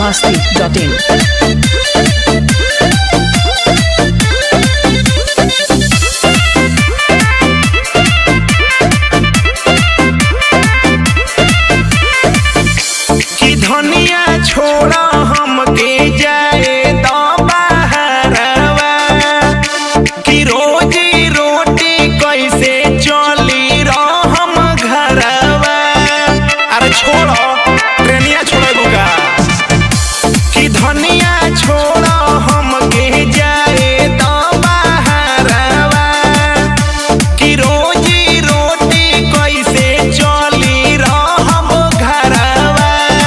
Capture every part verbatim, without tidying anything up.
masti dot in. कि धनिया छोड़ा हमके जाए तो बहरवा कि रोजी रोटी कैसे चली रह हम घरवा। अरे छोड़ो ट्रेनिया छोड़ो बुगा कि धनिया छोड़ा हमके जाए तो बहरवा कि रोजी रोटी कैसे चली रह हम घरवा।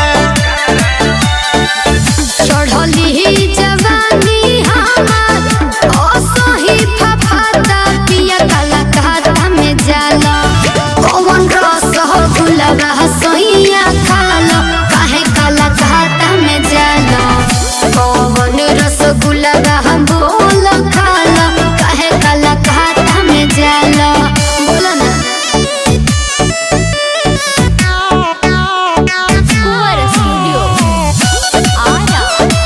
चढ़ली जवानी हमार असही फफाता पिया काला कहता में जाला कौन रस हो गुलाबा सोइया खाला काहे काला कहता में जाला कौन रस गुलाबा हम बोल खाला काहे काला कहता में जाला बोला ना कुंवर स्टूडियो आया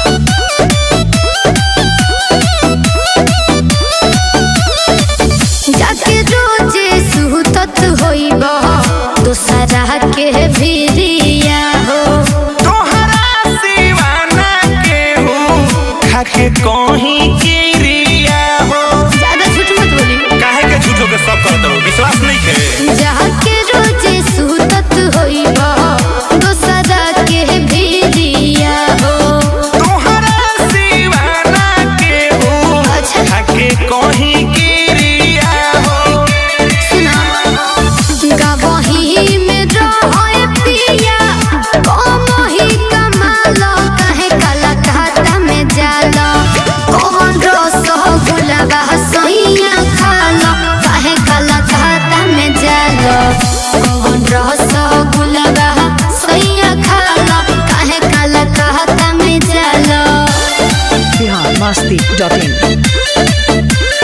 जाके रोजे सुहतत होइब दोसरा के भिरिया हो तोहरा सिवाना केहू खाके कहीं किरिया हो। ज्यादा झूठ मत बोली काहे के झूठो के सब करत हो विश्वास नहीं है। जाके रोजे सुहतत होइब दोसरा के भिरिया हो तोहरा सिवाना केहू अच्छा खाके कहीं किरिया हो। सुना गवही में रहे पिया कमही कमाला काहे काला कहता में जाला कौन रस हो गुलाबा सोइया खाला काहे काला कहता में जाला कौन रस हो गुलाबा सोइया खाला काहे काला कहता में जाला Bihar masti dot in.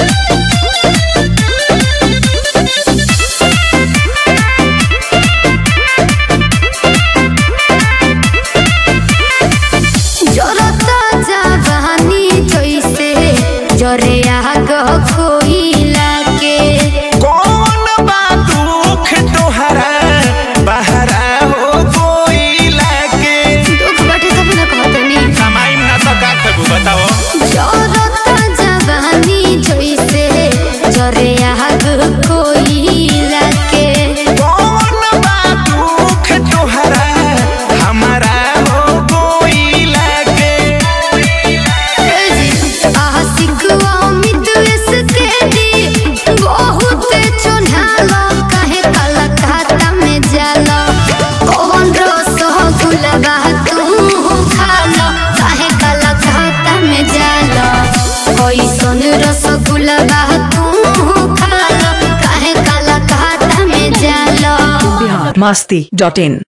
जरता जवानी जैसे जरे आग कोइला के कौन बा दुख तोहरा बहरा हो कोइला के। दुख बाटे तब ना कहतनी कमाई ना तो का खबू बताओ। जरता जवानी जैसे जरे आग कोइला के कौन बा दुख तोहरा हमारा हो कोइला के। आशिक अमित इसके दी बहुत चुन्हाला काहे काला कहता में जाला कौन रस हो गुलाबा तू खाला काहे काला कहता में जाला कैसन रस गुलाबा तू खाला काहे काला कहता में जाला Bihar masti dot in.